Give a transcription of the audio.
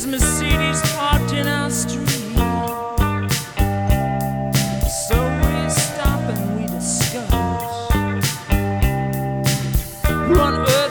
his Mercedes parked in our street. So we stop and we discuss who on earth